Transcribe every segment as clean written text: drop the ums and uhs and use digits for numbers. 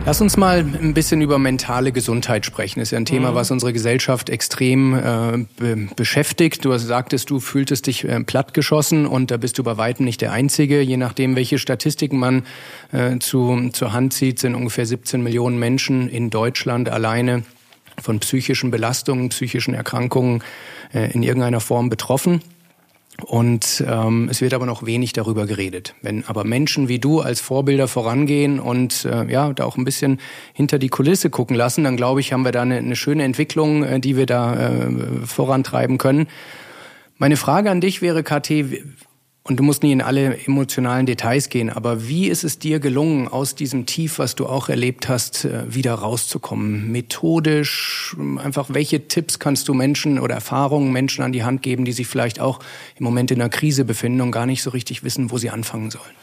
Lass uns mal ein bisschen über mentale Gesundheit sprechen. Das ist ja ein Thema, was unsere Gesellschaft extrem beschäftigt. Du sagtest, du fühltest dich plattgeschossen und da bist du bei weitem nicht der Einzige. Je nachdem, welche Statistiken man zur Hand zieht, sind ungefähr 17 Millionen Menschen in Deutschland alleine von psychischen Belastungen, psychischen Erkrankungen in irgendeiner Form betroffen. Und es wird aber noch wenig darüber geredet. Wenn aber Menschen wie du als Vorbilder vorangehen und da auch ein bisschen hinter die Kulisse gucken lassen, dann glaube ich, haben wir da eine schöne Entwicklung, die wir da vorantreiben können. Meine Frage an dich wäre, KT, und du musst nie in alle emotionalen Details gehen, aber wie ist es dir gelungen, aus diesem Tief, was du auch erlebt hast, wieder rauszukommen? Methodisch, einfach welche Tipps kannst du Menschen oder Erfahrungen Menschen an die Hand geben, die sich vielleicht auch im Moment in einer Krise befinden und gar nicht so richtig wissen, wo sie anfangen sollen?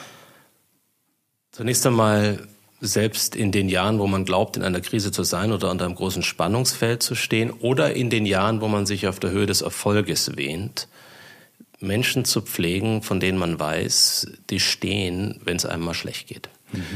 Zunächst einmal, selbst in den Jahren, wo man glaubt, in einer Krise zu sein oder unter einem großen Spannungsfeld zu stehen, oder in den Jahren, wo man sich auf der Höhe des Erfolges wähnt, Menschen zu pflegen, von denen man weiß, die stehen, wenn es einem mal schlecht geht.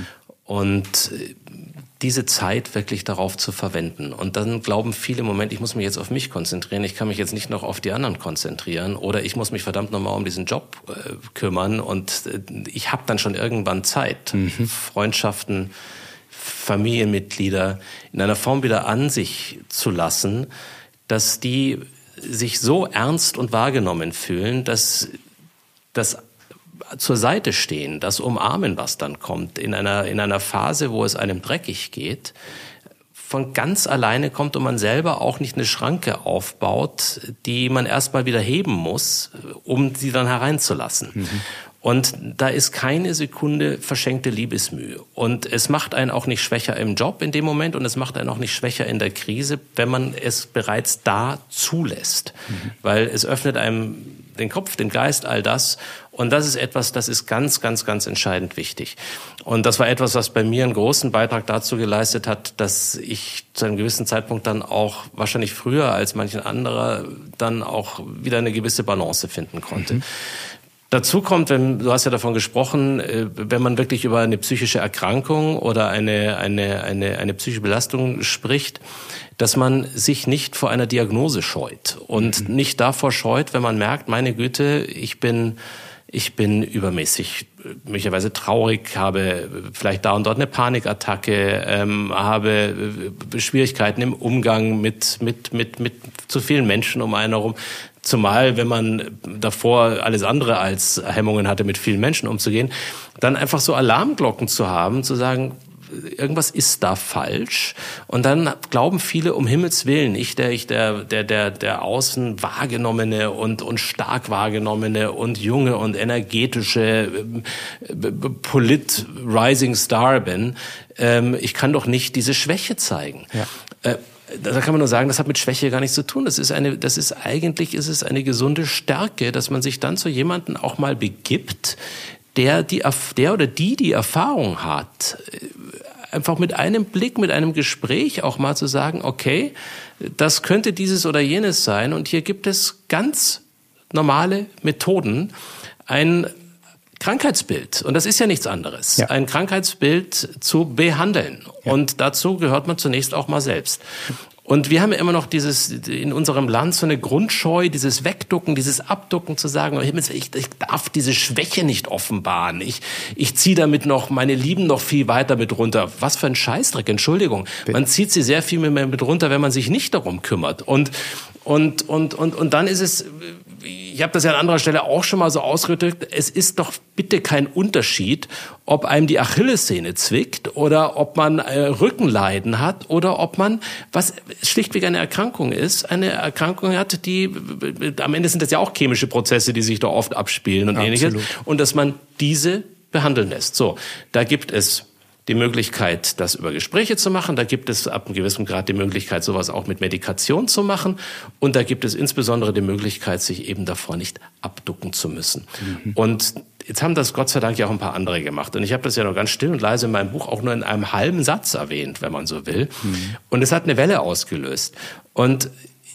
Und diese Zeit wirklich darauf zu verwenden. Und dann glauben viele im Moment, ich muss mich jetzt auf mich konzentrieren, ich kann mich jetzt nicht noch auf die anderen konzentrieren oder ich muss mich verdammt nochmal um diesen Job kümmern und ich habe dann schon irgendwann Zeit, Freundschaften, Familienmitglieder in einer Form wieder an sich zu lassen, dass die sich so ernst und wahrgenommen fühlen, dass das zur Seite stehen, das Umarmen, was dann kommt, in einer Phase, wo es einem dreckig geht, von ganz alleine kommt und man selber auch nicht eine Schranke aufbaut, die man erstmal wieder heben muss, um sie dann hereinzulassen. Und da ist keine Sekunde verschenkte Liebesmühe. Und es macht einen auch nicht schwächer im Job in dem Moment und es macht einen auch nicht schwächer in der Krise, wenn man es bereits da zulässt. Weil es öffnet einem den Kopf, den Geist, all das. Und das ist etwas, das ist ganz, ganz, ganz entscheidend wichtig. Und das war etwas, was bei mir einen großen Beitrag dazu geleistet hat, dass ich zu einem gewissen Zeitpunkt dann auch, wahrscheinlich früher als manchen anderer, dann auch wieder eine gewisse Balance finden konnte. Dazu kommt, du hast ja davon gesprochen, wenn man wirklich über eine psychische Erkrankung oder eine psychische Belastung spricht, dass man sich nicht vor einer Diagnose scheut und nicht davor scheut, wenn man merkt, meine Güte, ich bin übermäßig möglicherweise traurig, habe vielleicht da und dort eine Panikattacke, habe Schwierigkeiten im Umgang mit zu vielen Menschen um einen herum. Zumal, wenn man davor alles andere als Hemmungen hatte, mit vielen Menschen umzugehen, dann einfach so Alarmglocken zu haben, zu sagen, irgendwas ist da falsch. Und dann glauben viele, um Himmels Willen, der außen wahrgenommene und stark wahrgenommene und junge und energetische Rising Star bin, ich kann doch nicht diese Schwäche zeigen. Ja. Da kann man nur sagen, das hat mit Schwäche gar nichts zu tun. Eigentlich ist es eine gesunde Stärke, dass man sich dann zu jemandem auch mal begibt, der oder die Erfahrung hat, einfach mit einem Blick, mit einem Gespräch auch mal zu sagen, okay, das könnte dieses oder jenes sein und hier gibt es ganz normale Methoden, ein Krankheitsbild, und das ist ja nichts anderes, ein Krankheitsbild zu behandeln. Ja. Und dazu gehört man zunächst auch mal selbst. Und wir haben ja immer noch in unserem Land so eine Grundscheu, dieses Wegducken, dieses Abducken zu sagen, ich darf diese Schwäche nicht offenbaren. Ich ziehe damit noch meine Lieben noch viel weiter mit runter. Was für ein Scheißdreck, Entschuldigung. Man zieht sie sehr viel mehr mit runter, wenn man sich nicht darum kümmert. Und dann ist es, ich habe das ja an anderer Stelle auch schon mal so ausgedrückt, es ist doch bitte kein Unterschied, ob einem die Achillessehne zwickt oder ob man Rückenleiden hat oder ob man, was schlichtweg eine Erkrankung ist, eine Erkrankung hat, die, am Ende sind das ja auch chemische Prozesse, die sich da oft abspielen und ähnliches. Und dass man diese behandeln lässt. So, da gibt es die Möglichkeit, das über Gespräche zu machen. Da gibt es ab einem gewissen Grad die Möglichkeit, sowas auch mit Medikation zu machen. Und da gibt es insbesondere die Möglichkeit, sich eben davor nicht abducken zu müssen. Und jetzt haben das Gott sei Dank ja auch ein paar andere gemacht. Und ich habe das ja noch ganz still und leise in meinem Buch auch nur in einem halben Satz erwähnt, wenn man so will. Und es hat eine Welle ausgelöst. Und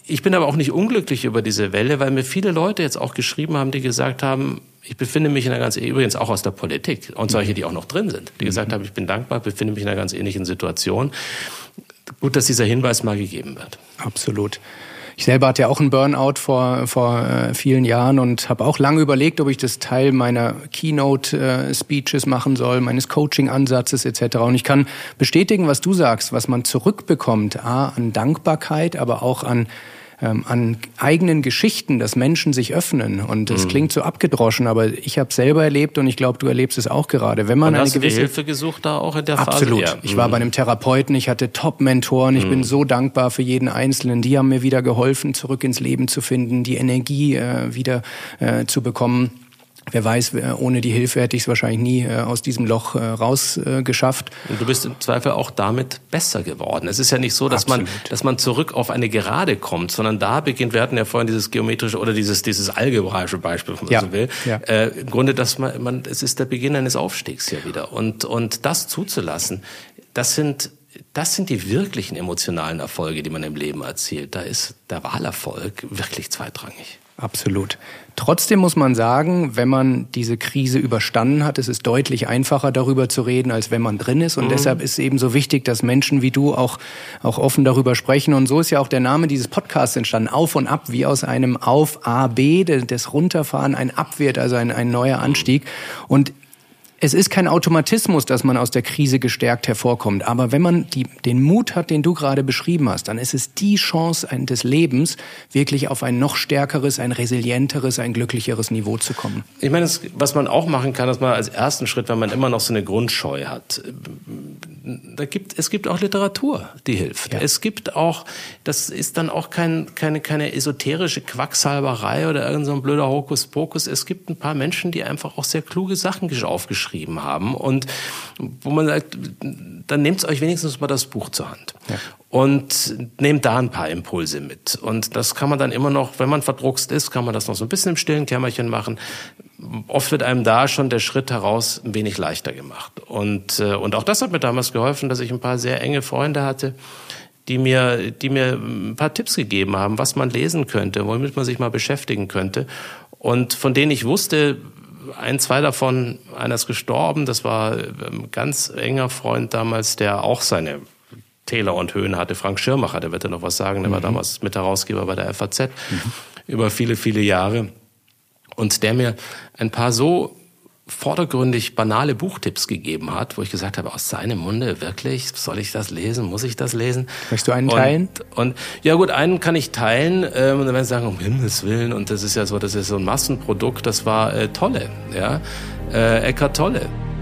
Ich bin aber auch nicht unglücklich über diese Welle, weil mir viele Leute jetzt auch geschrieben haben, die gesagt haben, ich befinde mich in einer übrigens auch aus der Politik und solche, die auch noch drin sind, die gesagt haben, ich bin dankbar, befinde mich in einer ganz ähnlichen Situation. Gut, dass dieser Hinweis mal gegeben wird. Absolut. Ich selber hatte ja auch einen Burnout vor vielen Jahren und habe auch lange überlegt, ob ich das Teil meiner Keynote-Speeches machen soll, meines Coaching-Ansatzes etc. Und ich kann bestätigen, was du sagst, was man zurückbekommt, an Dankbarkeit, aber auch an eigenen Geschichten, dass Menschen sich öffnen. Und das klingt so abgedroschen, aber ich habe selber erlebt und ich glaube, du erlebst es auch gerade. Wenn man und hast du dir Hilfe gesucht da auch in der Phase? Absolut. Ja. Ich war bei einem Therapeuten, ich hatte Top-Mentoren, ich bin so dankbar für jeden Einzelnen. Die haben mir wieder geholfen, zurück ins Leben zu finden, die Energie wieder zu bekommen. Wer weiß, ohne die Hilfe hätte ich es wahrscheinlich nie aus diesem Loch rausgeschafft. Und du bist im Zweifel auch damit besser geworden. Es ist ja nicht so, dass man zurück auf eine Gerade kommt, sondern da beginnt, wir hatten ja vorhin dieses geometrische oder dieses algebraische Beispiel, wenn man so will. Ja. Im Grunde, dass es ist der Beginn eines Aufstiegs hier wieder. Und das zuzulassen, das sind die wirklichen emotionalen Erfolge, die man im Leben erzielt. Da ist der Wahlerfolg wirklich zweitrangig. Absolut. Trotzdem muss man sagen, wenn man diese Krise überstanden hat, ist es deutlich einfacher, darüber zu reden, als wenn man drin ist. Und deshalb ist es eben so wichtig, dass Menschen wie du auch offen darüber sprechen. Und so ist ja auch der Name dieses Podcasts entstanden. Auf und ab, wie aus einem Auf, A, B, das Runterfahren, ein Abwärts, also ein neuer Anstieg. Und es ist kein Automatismus, dass man aus der Krise gestärkt hervorkommt. Aber wenn man den Mut hat, den du gerade beschrieben hast, dann ist es die Chance des Lebens, wirklich auf ein noch stärkeres, ein resilienteres, ein glücklicheres Niveau zu kommen. Ich meine, was man auch machen kann, dass man als ersten Schritt, wenn man immer noch so eine Grundscheu hat, es gibt auch Literatur, die hilft. Ja. Es gibt auch, das ist dann auch keine esoterische Quacksalberei oder irgend so ein blöder Hokuspokus. Es gibt ein paar Menschen, die einfach auch sehr kluge Sachen aufgeschrieben haben und wo man sagt, dann nehmt euch wenigstens mal das Buch zur Hand. Ja. Und nehmt da ein paar Impulse mit. Und das kann man dann immer noch, wenn man verdruckst ist, kann man das noch so ein bisschen im stillen Kämmerchen machen. Oft wird einem da schon der Schritt heraus ein wenig leichter gemacht. Und auch das hat mir damals geholfen, dass ich ein paar sehr enge Freunde hatte, die mir ein paar Tipps gegeben haben, was man lesen könnte, womit man sich mal beschäftigen könnte. Und von denen ich wusste, zwei davon, einer ist gestorben, das war ein ganz enger Freund damals, der auch seine Täler und Höhen hatte. Frank Schirmacher, der wird ja noch was sagen, der war damals Mitherausgeber bei der FAZ über viele, viele Jahre. Und der mir ein paar so vordergründig banale Buchtipps gegeben hat, wo ich gesagt habe, aus seinem Munde, wirklich, soll ich das lesen, muss ich das lesen? Möchtest du einen teilen? Und ja gut, einen kann ich teilen, und dann werden sie sagen, um Himmels Willen, und das ist ja so, das ist so ein Massenprodukt, das war Tolle, ja, Eckhart Tolle.